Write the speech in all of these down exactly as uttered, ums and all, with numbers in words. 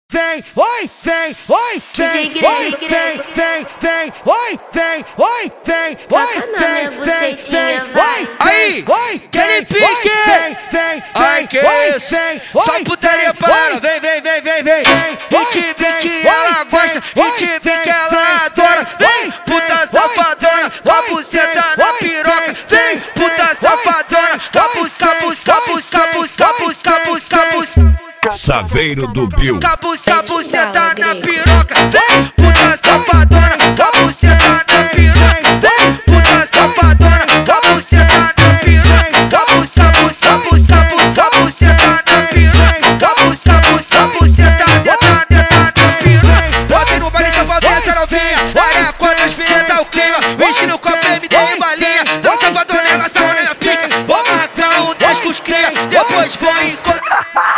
vem, oi, vem, oi, vem, oi, vem, vem, vem, oi, vem, oi, vem, oi, vem, vem, vem, oi, aí, oi, querem pique? vem, vem, ai que isso, só putaria para, vem, vem, vem, vem, vem, hit, que ela gosta, hit, que ela adora, vem, puta safadona, com a buceta na piroca, vem, puta safadona, com a buceta, busca, busca, busca, busca, busca, busca. Saveiro do Bill. Cabuça, buceta na piroca, vem, puta safadona, cabuceta na piroca, vem, puta safadona, cabuceta na piroca, cabuça, buça, buça, buça, buceta na piroca, cabuça, buça, buceta, deta, deta na piroca. Bota no baile só pra ver essa novinha, olha quantas piretas o clima, whisky no copo, M D em balinha, tá safadona, ela só olha fica, vou marcar um dez com os cria, depois vou encontrar.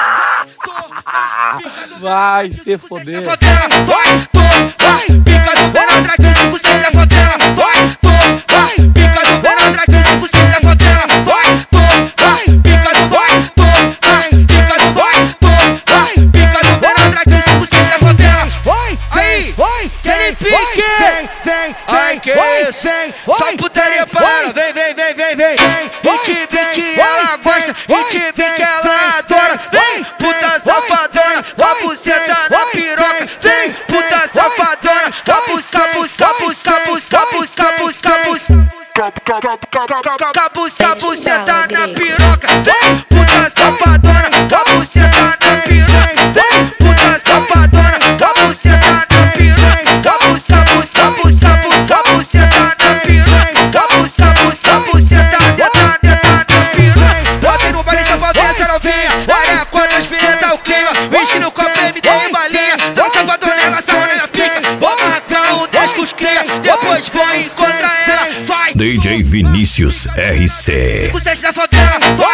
Vai se foder. Vai, tô, vai, pica do menor dragão, cinco, seis da favela. Vai, tô, vai, pica do menor dragão, cinco, seis da favela. Vai, tô, vai, pica do vai, tô, vai, pica do vai, tô, vai, pica do menor dragão, cinco, seis da favela. Vai, aí, vai, querem pique? vem, vem, ai que isso, só putaria para, vem, vem, vem, vem, vem, hit, que ela gosta, hit, que ela adora, vem, puta safadona, com a buceta na piroca, vem, puta safadona, com a busca, busca, busca, busca, busca, busca, busca. Cabuça, buceta na piroca, vem, puta safadona, com a buceta na piroca, vem, puta safadona, com a buceta na piroca, cabuça, buça, buça, buça, buceta na piroca, cabuça, buça, buceta, deta, deta na piroca. Bota no baile só pra ver essa novinha, olha quantas piretas o clima, whisky no copo, M D em balinha, tá safadona, ela só olha fica, vou marcar um dez com os cria, depois vou encontrar ela, vai. D J Vinícius R C. cinco, sete da favela,